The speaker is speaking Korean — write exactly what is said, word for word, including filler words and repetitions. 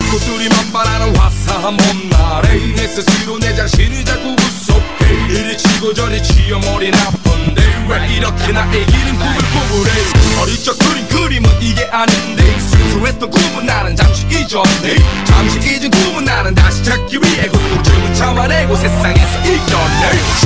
꽃들이 만발하는 화사한 봄날에 내 스스로 내 자신을 자꾸 구속해 이리 치고 저리 치여머리 나쁜데 왜 이렇게 나의 이름 꿈을 꾸부래 어릴 적 그린 그림은 이게 아닌데 순수했던 꿈은 나는 잠시 잊었네 잠시 잊은 꿈은 나는 다시 찾기 위해 고통쯤은 참아내고 세상에서 이겨내